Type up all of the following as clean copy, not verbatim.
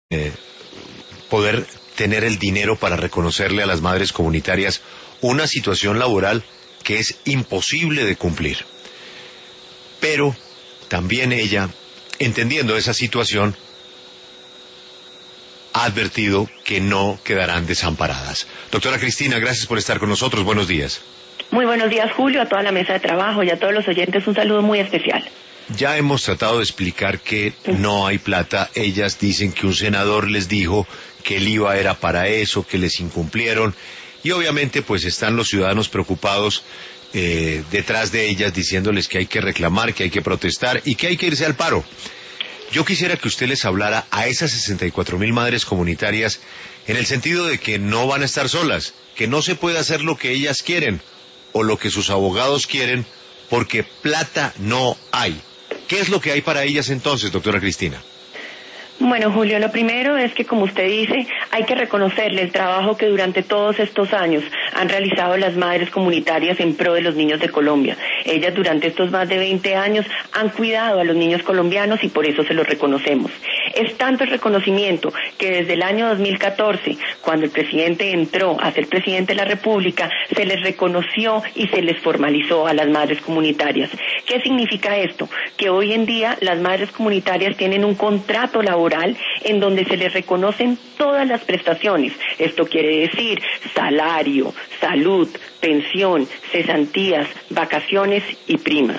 poder tener el dinero para reconocerle a las madres comunitarias una situación laboral que es imposible de cumplir. Pero también ella, entendiendo esa situación, ha advertido que no quedarán desamparadas. Doctora Cristina, gracias por estar con nosotros. Buenos días. Muy buenos días, Julio, a toda la mesa de trabajo y a todos los oyentes un saludo muy especial. Ya hemos tratado de explicar que no hay plata. Ellas dicen que un senador les dijo que el IVA era para eso, que les incumplieron. Y obviamente pues están los ciudadanos preocupados detrás de ellas diciéndoles que hay que reclamar, que hay que protestar y que hay que irse al paro. Yo quisiera que usted les hablara a esas 64,000 madres comunitarias en el sentido de que no van a estar solas, que no se puede hacer lo que ellas quieren o lo que sus abogados quieren porque plata no hay. ¿Qué es lo que hay para ellas entonces, doctora Cristina? Bueno, Julio, lo primero es que, como usted dice, hay que reconocerle el trabajo que durante todos estos años han realizado las madres comunitarias en pro de los niños de Colombia. Ellas durante estos más de 20 años han cuidado a los niños colombianos y por eso se los reconocemos. Es tanto el reconocimiento que desde el año 2014, cuando el presidente entró a ser presidente de la República, se les reconoció y se les formalizó a las madres comunitarias. ¿Qué significa esto? Que hoy en día las madres comunitarias tienen un contrato laboral en donde se les reconocen todas las prestaciones. Esto quiere decir salario, salud, pensión, cesantías, vacaciones y prima.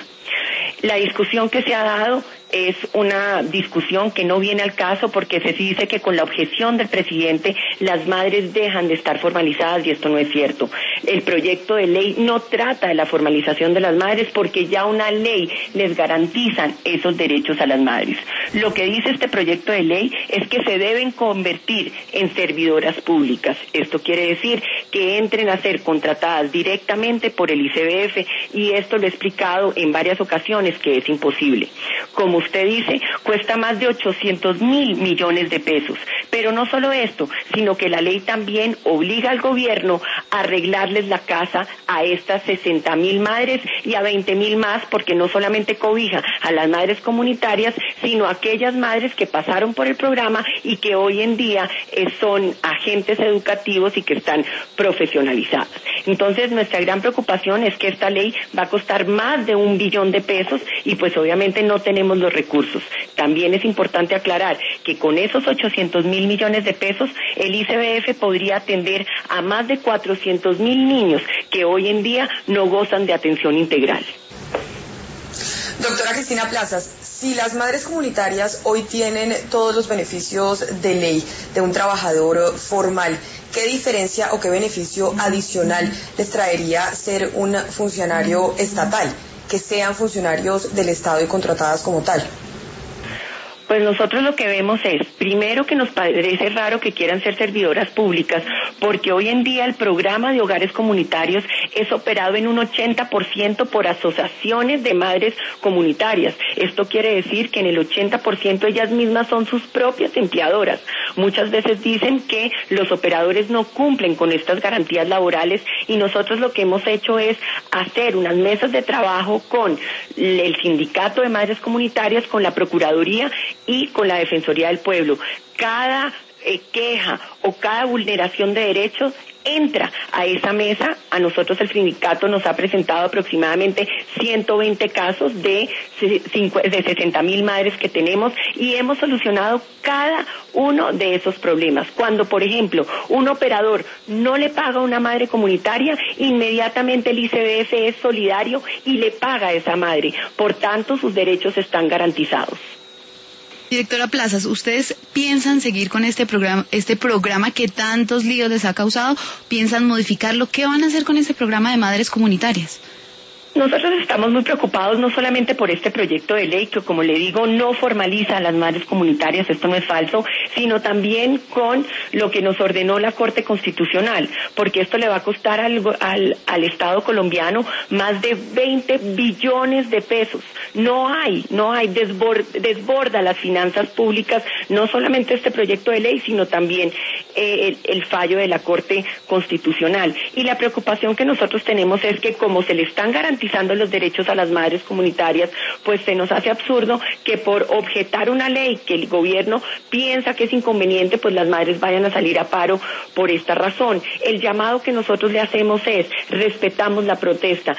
La discusión que se ha dado es una discusión que no viene al caso porque se dice que con la objeción del presidente las madres dejan de estar formalizadas y esto no es cierto. El proyecto de ley no trata de la formalización de las madres porque ya una ley les garantiza esos derechos a las madres. Lo que dice este proyecto de ley es que se deben convertir en servidoras públicas. Esto quiere decir que entren a ser contratadas directamente por el ICBF y esto lo he explicado en varias ocasiones que es imposible. Como usted dice, cuesta más de 800.000 millones de pesos. Pero no solo esto, sino que la ley también obliga al gobierno a arreglarles la casa a estas 60.000 madres y a 20.000 más, porque no solamente cobija a las madres comunitarias, sino a aquellas madres que pasaron por el programa y que hoy en día son agentes educativos y que están profesionalizadas. Entonces, nuestra gran preocupación es que esta ley va a costar más de 1 billón de pesos y pues obviamente no tenemos los recursos. También es importante aclarar que con esos 800.000 millones de pesos el ICBF podría atender a más de 400.000 niños que hoy en día no gozan de atención integral. Doctora Cristina Plazas, si las madres comunitarias hoy tienen todos los beneficios de ley de un trabajador formal, ¿qué diferencia o qué beneficio adicional les traería ser un funcionario estatal? Que sean funcionarios del Estado y contratadas como tal. Pues nosotros lo que vemos es, primero, que nos parece raro que quieran ser servidoras públicas, porque hoy en día el programa de hogares comunitarios es operado en un 80% por asociaciones de madres comunitarias. Esto quiere decir que en el 80% ellas mismas son sus propias empleadoras. Muchas veces dicen que los operadores no cumplen con estas garantías laborales y nosotros lo que hemos hecho es hacer unas mesas de trabajo con el sindicato de madres comunitarias, con la Procuraduría y con la Defensoría del Pueblo. Cada queja o cada vulneración de derechos entra a esa mesa. A nosotros el sindicato nos ha presentado aproximadamente 120 casos de 60.000 madres que tenemos y hemos solucionado cada uno de esos problemas. Cuando, por ejemplo, un operador no le paga a una madre comunitaria, inmediatamente el ICBF es solidario y le paga a esa madre. Por tanto, sus derechos están garantizados. Directora Plazas, ¿ustedes piensan seguir con este programa que tantos líos les ha causado? ¿Piensan modificarlo? ¿Qué van a hacer con este programa de madres comunitarias? Nosotros estamos muy preocupados no solamente por este proyecto de ley que, como le digo, no formaliza a las madres comunitarias, esto no es falso, sino también con lo que nos ordenó la Corte Constitucional, porque esto le va a costar al Estado colombiano más de 20 billones de pesos. No hay, desborda las finanzas públicas, no solamente este proyecto de ley, sino también el fallo de la Corte Constitucional. Y la preocupación que nosotros tenemos es que como se le están garantizando los derechos a las madres comunitarias, pues se nos hace absurdo que por objetar una ley que el gobierno piensa que es inconveniente, pues las madres vayan a salir a paro por esta razón. El llamado que nosotros le hacemos es: respetamos la protesta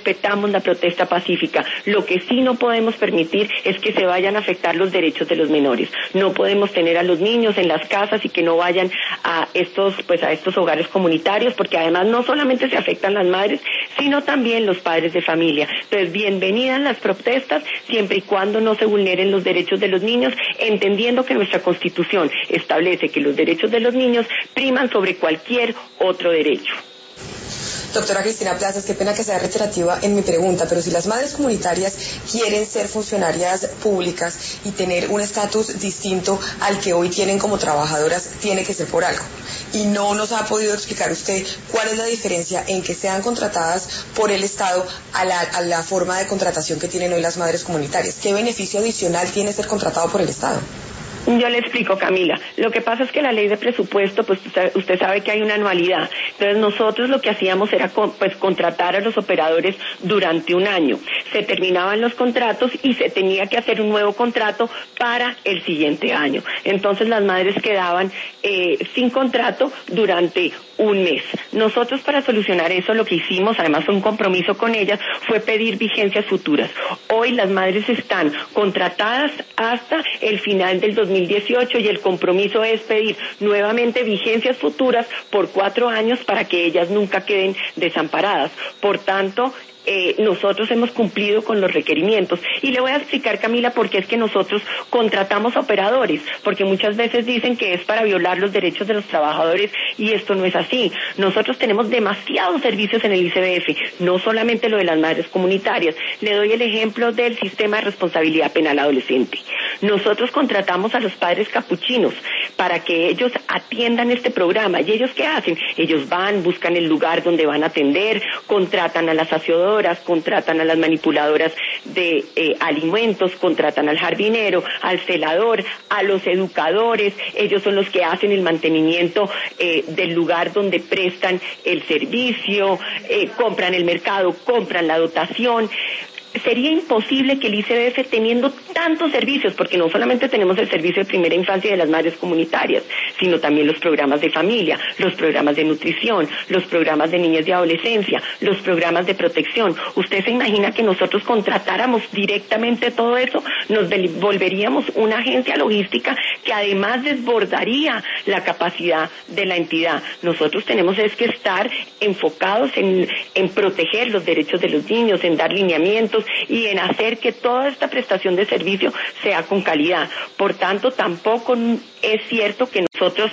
pacífica. Lo que sí no podemos permitir es que se vayan a afectar los derechos de los menores. No podemos tener a los niños en las casas y que no vayan a estos hogares comunitarios, porque además no solamente se afectan las madres, sino también los padres de familia. Entonces, bienvenidas las protestas, siempre y cuando no se vulneren los derechos de los niños, entendiendo que nuestra Constitución establece que los derechos de los niños priman sobre cualquier otro derecho. Doctora Cristina Plazas, qué pena que sea reiterativa en mi pregunta, pero si las madres comunitarias quieren ser funcionarias públicas y tener un estatus distinto al que hoy tienen como trabajadoras, tiene que ser por algo. Y no nos ha podido explicar usted cuál es la diferencia en que sean contratadas por el Estado a la forma de contratación que tienen hoy las madres comunitarias. ¿Qué beneficio adicional tiene ser contratado por el Estado? Yo le explico, Camila. Lo que pasa es que la ley de presupuesto, pues usted sabe que hay una anualidad. Entonces nosotros lo que hacíamos era contratar a los operadores durante un año. Se terminaban los contratos y se tenía que hacer un nuevo contrato para el siguiente año. Entonces las madres quedaban sin contrato durante un mes. Nosotros, para solucionar eso, lo que hicimos, además un compromiso con ellas, fue pedir vigencias futuras. Hoy las madres están contratadas hasta el final del 2018 y el compromiso es pedir nuevamente vigencias futuras por 4 años para que ellas nunca queden desamparadas. Por tanto, nosotros hemos cumplido con los requerimientos. Y le voy a explicar, Camila, por qué es que nosotros contratamos a operadores, porque muchas veces dicen que es para violar los derechos de los trabajadores y esto no es así. Nosotros tenemos demasiados servicios en el ICBF, no solamente lo de las madres comunitarias. Le doy el ejemplo del sistema de responsabilidad penal adolescente. Nosotros contratamos a los padres capuchinos para que ellos atiendan este programa. ¿Y ellos qué hacen? Ellos van, buscan el lugar donde van a atender, contratan a las aseadoras, contratan a las manipuladoras de alimentos, contratan al jardinero, al celador, a los educadores. Ellos son los que hacen el mantenimiento del lugar donde prestan el servicio, compran el mercado, compran la dotación. Sería imposible que el ICBF, teniendo tantos servicios, porque no solamente tenemos el servicio de primera infancia de las madres comunitarias, sino también los programas de familia, los programas de nutrición, los programas de niñez y adolescencia, los programas de protección. ¿Usted se imagina que nosotros contratáramos directamente todo eso? Nos volveríamos una agencia logística que además desbordaría la capacidad de la entidad. Nosotros tenemos es que estar enfocados en proteger los derechos de los niños, en dar lineamientos y en hacer que toda esta prestación de servicio sea con calidad. Por tanto, tampoco es cierto que nosotros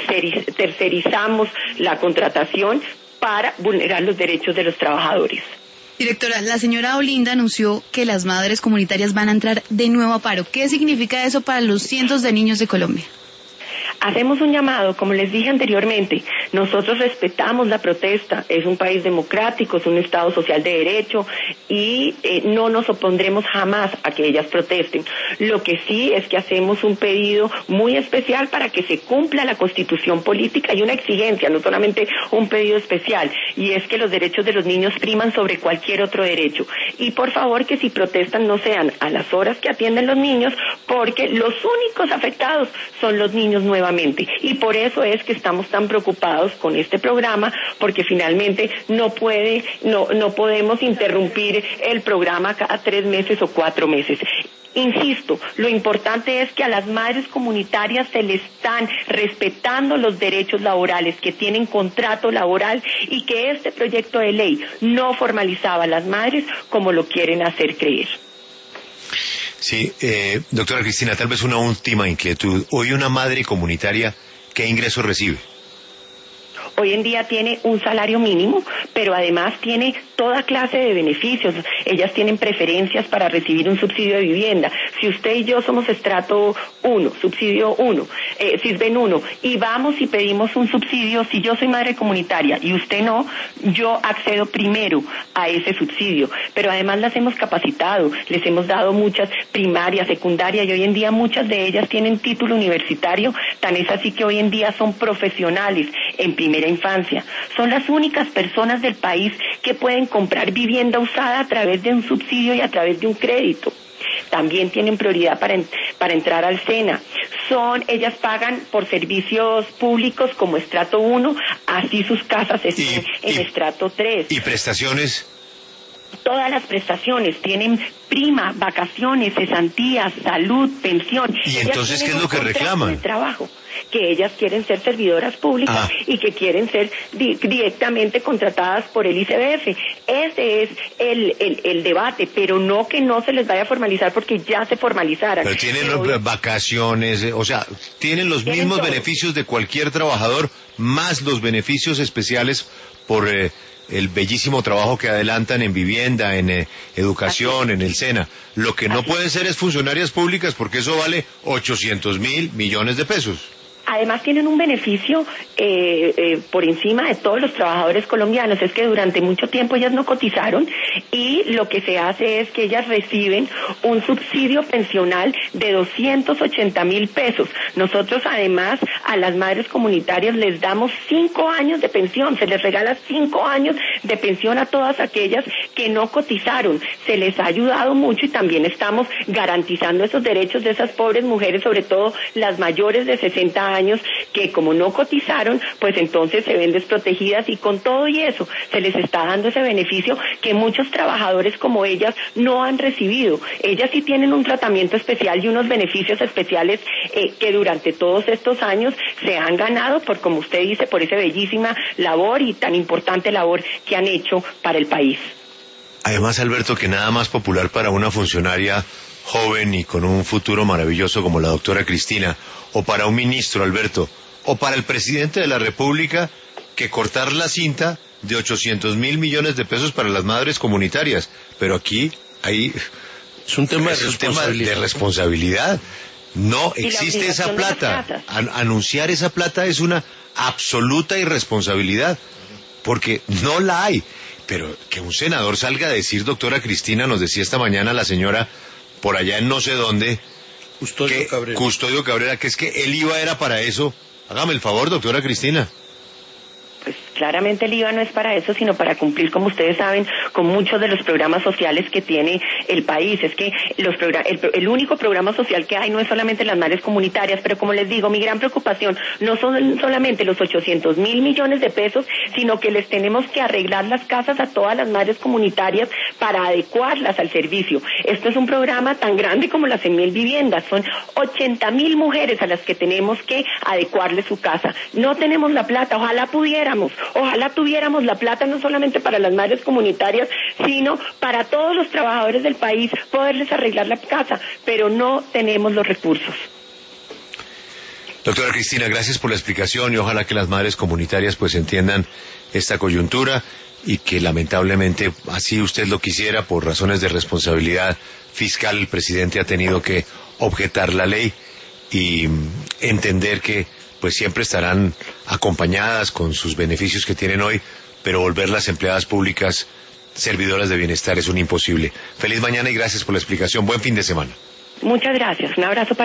tercerizamos la contratación para vulnerar los derechos de los trabajadores. Directora, la señora Olinda anunció que las madres comunitarias van a entrar de nuevo a paro. ¿Qué significa eso para los cientos de niños de Colombia? Hacemos un llamado, como les dije anteriormente, nosotros respetamos la protesta, es un país democrático, es un Estado social de derecho y no nos opondremos jamás a que ellas protesten. Lo que sí es que hacemos un pedido muy especial para que se cumpla la Constitución política y una exigencia, no solamente un pedido especial, y es que los derechos de los niños priman sobre cualquier otro derecho. Y por favor que si protestan no sean a las horas que atienden los niños, porque los únicos afectados son los niños nuevamente. Y por eso es que estamos tan preocupados con este programa, porque finalmente no podemos interrumpir el programa cada 3 meses o 4 meses. Insisto, lo importante es que a las madres comunitarias se les están respetando los derechos laborales, que tienen contrato laboral y que este proyecto de ley no formalizaba a las madres como lo quieren hacer creer. Sí, doctora Cristina, tal vez una última inquietud. Hoy una madre comunitaria, ¿qué ingreso recibe? Hoy en día tiene un salario mínimo, pero además tiene toda clase de beneficios. Ellas tienen preferencias para recibir un subsidio de vivienda. Si usted y yo somos estrato 1, subsidio 1, SISBEN 1, y vamos y pedimos un subsidio, si yo soy madre comunitaria y usted no, yo accedo primero a ese subsidio. Pero además las hemos capacitado, les hemos dado muchas primarias, secundarias, y hoy en día muchas de ellas tienen título universitario, tan es así que hoy en día son profesionales en primera infancia. Son las únicas personas del país que pueden comprar vivienda usada a través de un subsidio y a través de un crédito. También tienen prioridad para entrar al SENA. Ellas pagan por servicios públicos como estrato 1, así sus casas estén en estrato 3. ¿Y prestaciones? Todas las prestaciones, tienen prima, vacaciones, cesantías, salud, pensión. ¿Y entonces qué es lo que reclaman? De trabajo, que ellas quieren ser servidoras públicas y que quieren ser directamente contratadas por el ICBF. Ese es el debate, pero no que no se les vaya a formalizar porque ya se formalizaran. Pero tienen vacaciones, o sea, tienen los mismos beneficios de cualquier trabajador, más los beneficios especiales por el bellísimo trabajo que adelantan en vivienda, en educación, en el SENA. Lo que no pueden ser es funcionarias públicas porque eso vale 800.000 millones de pesos. Además tienen un beneficio por encima de todos los trabajadores colombianos, es que durante mucho tiempo ellas no cotizaron y lo que se hace es que ellas reciben un subsidio pensional de 280.000 pesos. Nosotros además a las madres comunitarias les damos 5 años de pensión, se les regala 5 años de pensión a todas aquellas que no cotizaron. Se les ha ayudado mucho y también estamos garantizando esos derechos de esas pobres mujeres, sobre todo las mayores de 60 años, que como no cotizaron, pues entonces se ven desprotegidas, y con todo y eso se les está dando ese beneficio que muchos trabajadores como ellas no han recibido. Ellas sí tienen un tratamiento especial y unos beneficios especiales que durante todos estos años se han ganado por, como usted dice, por esa bellísima labor y tan importante labor que han hecho para el país. Además, Alberto, que nada más popular para una funcionaria joven y con un futuro maravilloso como la doctora Cristina, o para un ministro, Alberto, o para el presidente de la República, que cortar la cinta de 800.000 millones de pesos para las madres comunitarias. Pero aquí hay es un tema de responsabilidad. No existe esa plata. Anunciar esa plata es una absoluta irresponsabilidad, porque no la hay. Pero que un senador salga a decir, doctora Cristina, nos decía esta mañana la señora por allá en no sé dónde, Custodio Cabrera, que es que el IVA era para eso. Hágame el favor, doctora Cristina. Pues claramente el IVA no es para eso, sino para cumplir, como ustedes saben, con muchos de los programas sociales que tiene el país. Es que el único programa social que hay no es solamente las madres comunitarias, pero como les digo, mi gran preocupación no son solamente los 800.000 millones de pesos, sino que les tenemos que arreglar las casas a todas las madres comunitarias para adecuarlas al servicio. Esto es un programa tan grande como las 100.000 viviendas, son 80.000 mujeres a las que tenemos que adecuarle su casa. No tenemos la plata, ojalá tuviéramos la plata no solamente para las madres comunitarias, sino para todos los trabajadores del país, poderles arreglar la casa, pero no tenemos los recursos. Doctora Cristina, gracias por la explicación y ojalá que las madres comunitarias pues entiendan esta coyuntura y que lamentablemente, así usted lo quisiera, por razones de responsabilidad fiscal, el presidente ha tenido que objetar la ley y entender que pues siempre estarán acompañadas con sus beneficios que tienen hoy, pero volverlas empleadas públicas, servidoras de bienestar, es un imposible. Feliz mañana y gracias por la explicación. Buen fin de semana. Muchas gracias. Un abrazo para